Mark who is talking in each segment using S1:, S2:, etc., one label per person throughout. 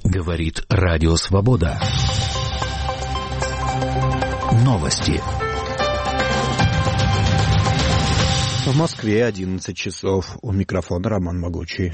S1: Говорит Радио Свобода. Новости.
S2: В Москве 11 часов. У микрофона Роман Могучий.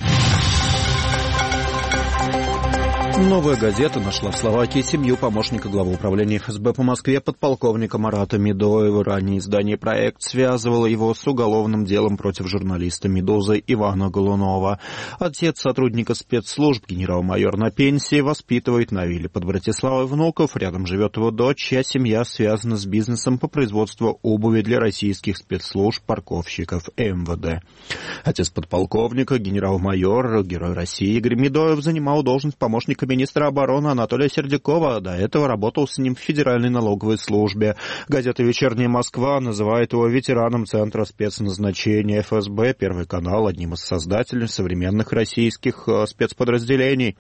S2: Новая газета нашла в Словакии семью помощника главы управления ФСБ по Москве подполковника Марата Медоева. Ранее издание «Проект» связывало его с уголовным делом против журналиста «Медузы» Ивана Голунова. Отец сотрудника спецслужб, генерал-майор на пенсии, воспитывает на вилле под Братиславой внуков. Рядом живет его дочь, чья семья связана с бизнесом по производству обуви для российских спецслужб, парковщиков МВД. Отец подполковника, генерал-майор, герой России Игорь Медоев занимал должность помощника министра обороны Анатолия Сердюкова. До этого работал с ним в Федеральной налоговой службе. Газета «Вечерняя Москва» называет его ветераном Центра спецназначения ФСБ, Первый канал, одним из создателей современных российских спецподразделений.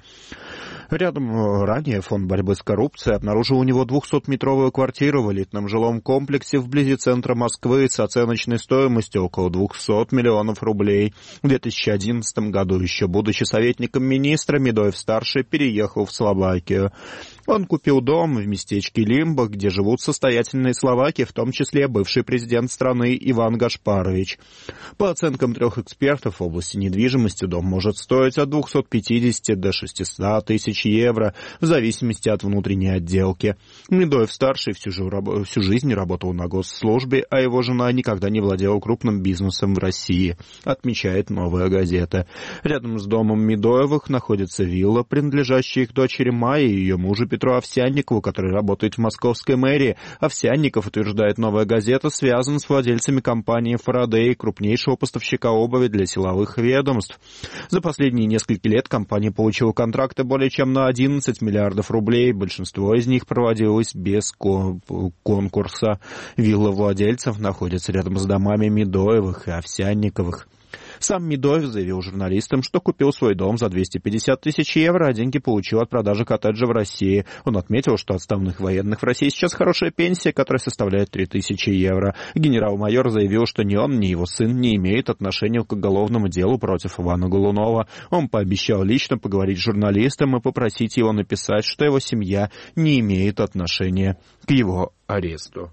S2: Рядом ранее Фонд борьбы с коррупцией обнаружил у него 200-метровую квартиру в элитном жилом комплексе вблизи центра Москвы с оценочной стоимостью около 200 миллионов рублей. В 2011 году, еще будучи советником министра, Медоев-старший переехал в Словакию. Он купил дом в местечке Лимбах, где живут состоятельные словаки, в том числе бывший президент страны Иван Гашпарович. По оценкам 3 экспертов в области недвижимости, дом может стоить от 250 до 600 тысяч евро, в зависимости от внутренней отделки. Медоев-старший всю жизнь работал на госслужбе, а его жена никогда не владела крупным бизнесом в России, отмечает «Новая газета». Рядом с домом Медоевых находится вилла, принадлежащая их дочери Майе и ее мужу Петру Овсянникову, который работает в московской мэрии. Овсянников, утверждает «Новая газета», связан с владельцами компании «Фарадей», крупнейшего поставщика обуви для силовых ведомств. За последние несколько лет компания получила контракты более чем на 11 миллиардов рублей. Большинство из них проводилось без конкурса. Вилла владельцев находится рядом с домами Медоевых и Овсянниковых. Сам Медоев заявил журналистам, что купил свой дом за 250 тысяч евро, а деньги получил от продажи коттеджа в России. Он отметил, что отставных военных в России сейчас хорошая пенсия, которая составляет 3000 евро. Генерал-майор заявил, что ни он, ни его сын не имеют отношения к уголовному делу против Ивана Голунова. Он пообещал лично поговорить с журналистом и попросить его написать, что его семья не имеет отношения к его аресту.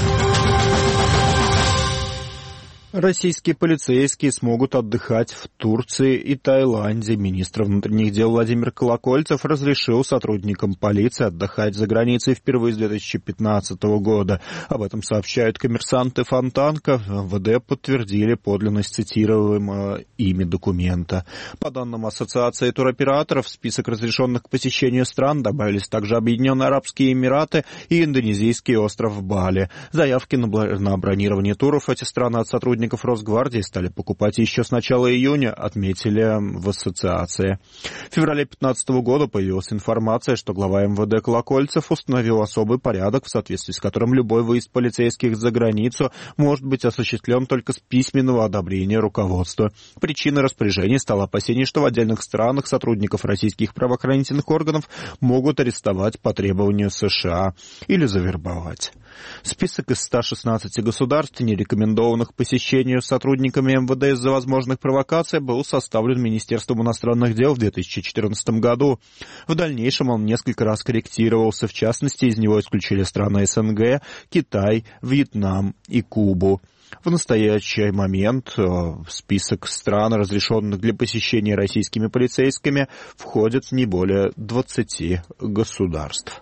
S2: Российские полицейские смогут отдыхать в Турции и Таиланде. Министр внутренних дел Владимир Колокольцев разрешил сотрудникам полиции отдыхать за границей впервые с 2015 года. Об этом сообщают «Коммерсант» и «Фонтанка». МВД подтвердили подлинность цитируемого ими документа. По данным Ассоциации туроператоров, в список разрешенных к посещению стран добавились также Объединенные Арабские Эмираты и индонезийский остров Бали. Заявки на бронирование туров эти страны от сотрудников Росгвардии стали покупать еще с начала июня, отметили в ассоциации. В феврале 2015 года появилась информация, что глава МВД Колокольцев установил особый порядок, в соответствии с которым любой выезд полицейских за границу может быть осуществлен только с письменного одобрения руководства. Причиной распоряжения стало опасение, что в отдельных странах сотрудников российских правоохранительных органов могут арестовать по требованию США или завербовать. Список из 116 государств, не рекомендованных посещению сотрудниками МВД из-за возможных провокаций, был составлен Министерством иностранных дел в 2014 году. В дальнейшем он несколько раз корректировался. В частности, из него исключили страны СНГ, Китай, Вьетнам и Кубу. В настоящий момент в список стран, разрешенных для посещения российскими полицейскими, входят не более 20 государств.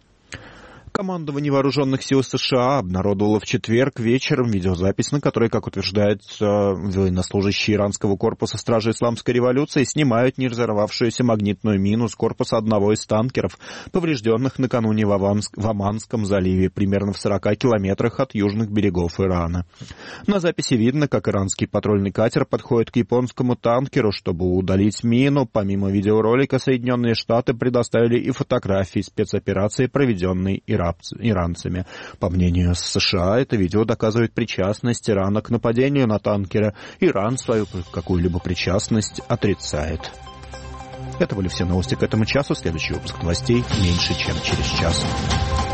S2: Командование вооруженных сил США обнародовало в четверг вечером видеозапись, на которой, как утверждают военнослужащие иранского корпуса Стражи Исламской революции, снимают неразорвавшуюся магнитную мину с корпуса одного из танкеров, поврежденных накануне в Оманском заливе, примерно в 40 километрах от южных берегов Ирана. На записи видно, как иранский патрульный катер подходит к японскому танкеру, чтобы удалить мину. Помимо видеоролика, Соединенные Штаты предоставили и фотографии спецоперации, проведенной иранцами. По мнению США, это видео доказывает причастность Ирана к нападению на танкеры. Иран свою какую-либо причастность отрицает. Это были все новости к этому часу. Следующий выпуск новостей меньше, чем через час.